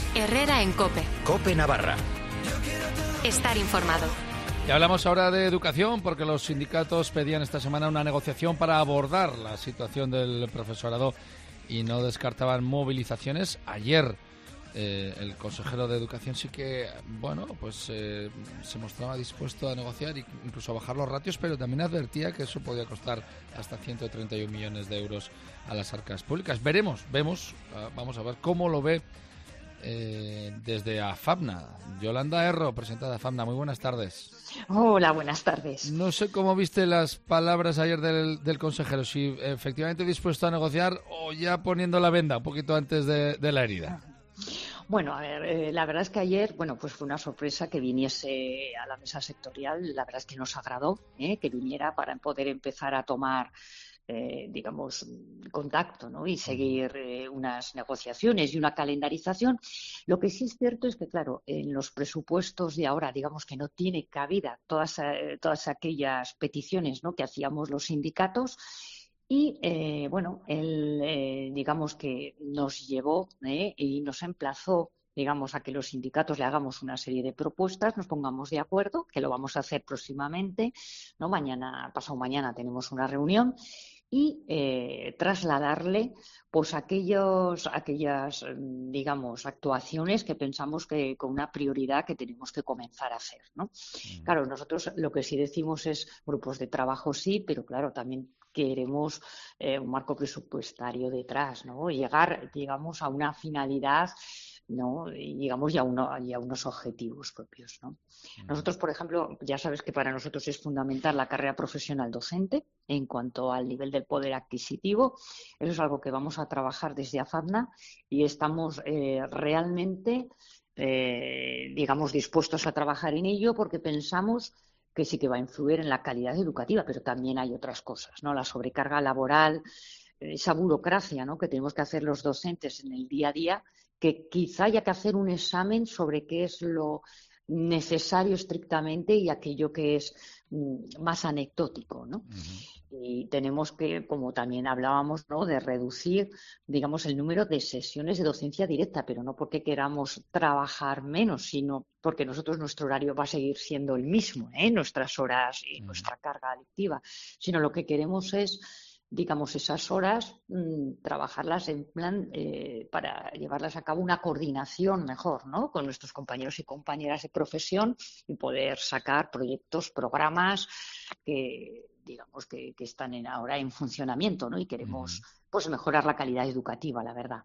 Herrera en COPE. COPE Navarra. Estar informado. Y hablamos ahora de educación porque los sindicatos pedían esta semana una negociación para abordar la situación del profesorado y no descartaban movilizaciones. Ayer el consejero de Educación sí que, se mostraba dispuesto a negociar e incluso a bajar los ratios, pero también advertía que eso podía costar hasta 131 millones de euros a las arcas públicas. Vamos a ver cómo lo ve desde AFAPNA. Yolanda Erro, presidenta de AFAPNA, muy buenas tardes. Hola, buenas tardes. No sé cómo viste las palabras ayer del consejero, si efectivamente dispuesto a negociar o ya poniendo la venda un poquito antes de la herida. Bueno, a ver, la verdad es que ayer, pues fue una sorpresa que viniese a la mesa sectorial. La verdad es que nos agradó que viniera para poder empezar a tomar contacto, ¿no? Y seguir unas negociaciones y una calendarización. Lo que sí es cierto es que, claro, en los presupuestos de ahora, digamos que no tiene cabida todas aquellas peticiones, ¿no?, que hacíamos los sindicatos. Y, él, digamos que nos llevó y nos emplazó, digamos, a que los sindicatos le hagamos una serie de propuestas, nos pongamos de acuerdo, que lo vamos a hacer próximamente, ¿no? Pasado mañana tenemos una reunión y trasladarle pues aquellas digamos actuaciones que pensamos que con una prioridad que tenemos que comenzar a hacer, ¿no? Claro, nosotros lo que sí decimos es grupos de trabajo sí, pero claro, también queremos un marco presupuestario detrás, ¿no? Llegar, digamos, a una finalidad, ¿no? Y digamos ya unos objetivos propios, ¿no? Nosotros, por ejemplo, ya sabes que para nosotros es fundamental la carrera profesional docente en cuanto al nivel del poder adquisitivo. Eso es algo que vamos a trabajar desde AFAPNA y estamos realmente, digamos, dispuestos a trabajar en ello porque pensamos que sí que va a influir en la calidad educativa, pero también hay otras cosas, ¿no? La sobrecarga laboral, esa burocracia, ¿no?, que tenemos que hacer los docentes en el día a día, que quizá haya que hacer un examen sobre qué es lo necesario estrictamente y aquello que es más anecdótico, ¿no? Y tenemos que, como también hablábamos, ¿no?, de reducir, digamos, el número de sesiones de docencia directa, pero no porque queramos trabajar menos, sino porque nuestro horario va a seguir siendo el mismo, nuestras horas y nuestra carga lectiva, sino lo que queremos es, digamos, esas horas, trabajarlas en plan para llevarlas a cabo una coordinación mejor, ¿no?, con nuestros compañeros y compañeras de profesión y poder sacar proyectos, programas que, digamos, que están ahora en funcionamiento, ¿no? Y queremos pues mejorar la calidad educativa, la verdad.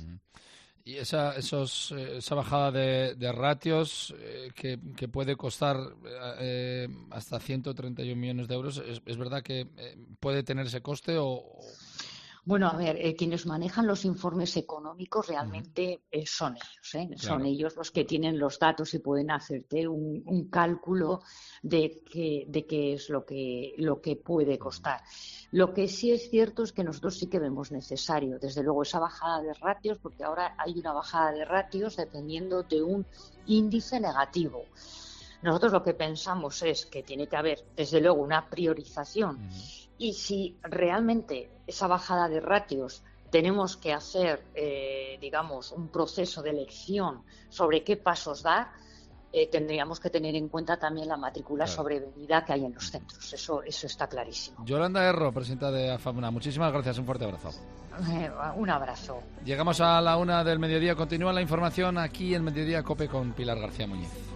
Y esa bajada de ratios que puede costar hasta 131 millones de euros, ¿es verdad que puede tener ese coste o...? Bueno, a ver, quienes manejan los informes económicos realmente son ellos, Claro. Son ellos los que tienen los datos y pueden hacerte un cálculo de qué es lo que puede costar. Lo que sí es cierto es que nosotros sí que vemos necesario, desde luego, esa bajada de ratios, porque ahora hay una bajada de ratios dependiendo de un índice negativo. Nosotros lo que pensamos es que tiene que haber, desde luego, una priorización. Y si realmente esa bajada de ratios tenemos que hacer, digamos, un proceso de elección sobre qué pasos dar, tendríamos que tener en cuenta también la matrícula sobrevenida que hay en los centros. Eso está clarísimo. Yolanda Erro, presidenta de AFAPNA, muchísimas gracias, un fuerte abrazo. Un abrazo. Llegamos a la 1:00 del mediodía, continúa la información aquí en Mediodía COPE con Pilar García Muñiz.